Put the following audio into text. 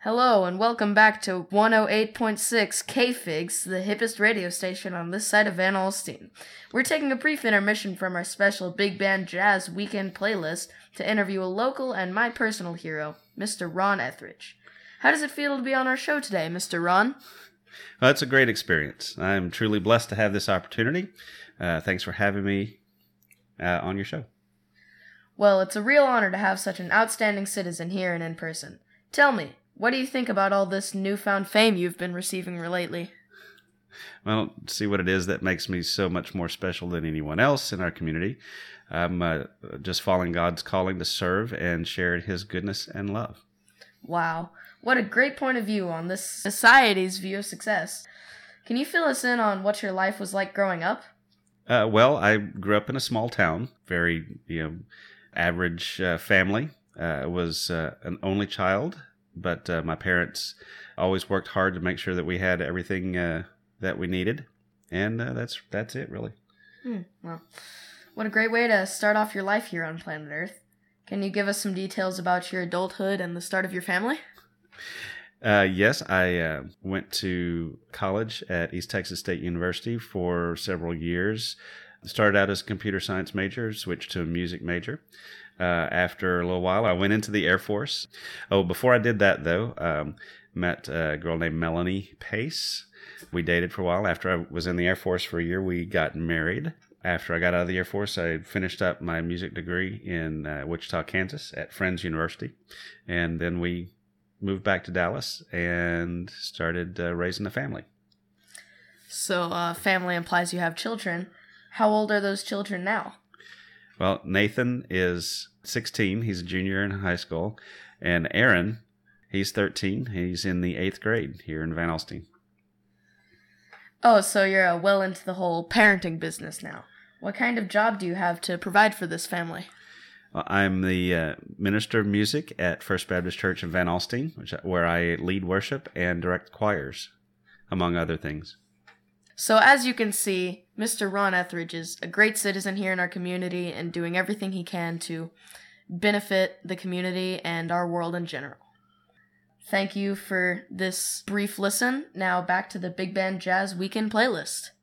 Hello and welcome back to 108.6 K-Figs, the hippest radio station on this side of Van Alstyne. We're taking a brief intermission from our special Big Band Jazz Weekend playlist to interview a local and my personal hero, Mr. Ron Etheridge. How does it feel to be on our show today, Mr. Ron? Well, it's a great experience. I'm truly blessed to have this opportunity. Thanks for having me on your show. Well, it's a real honor to have such an outstanding citizen here and in person. Tell me, what do you think about all this newfound fame you've been receiving lately? Well, see what it is that makes me so much more special than anyone else in our community. I'm just following God's calling to serve and share His goodness and love. Wow, what a great point of view on this society's view of success. Can you fill us in on what your life was like growing up? Well, I grew up in a small town, very average family. I was an only child. But my parents always worked hard to make sure that we had everything that we needed. And that's it, really. Well, what a great way to start off your life here on planet Earth. Can you give us some details about your adulthood and the start of your family? Yes, I went to college at East Texas State University for several years. Started out as a computer science major, switched to a music major. After a little while, I went into the Air Force. Oh, before I did that, though, met a girl named Melanie Pace. We dated for a while. After I was in the Air Force for a year, we got married. After I got out of the Air Force, I finished up my music degree in Wichita, Kansas at Friends University. And then we moved back to Dallas and started raising a family. So, family implies you have children. How old are those children now? Well, Nathan is 16. He's a junior in high school. And Aaron, he's 13. He's in the 8th grade here in Van Alstyne. Oh, so you're well into the whole parenting business now. What kind of job do you have to provide for this family? Well, I'm the minister of music at First Baptist Church in Van Alstyne, where I lead worship and direct choirs, among other things. So as you can see, Mr. Ron Etheridge is a great citizen here in our community and doing everything he can to benefit the community and our world in general. Thank you for this brief listen. Now back to the Big Band Jazz Weekend playlist.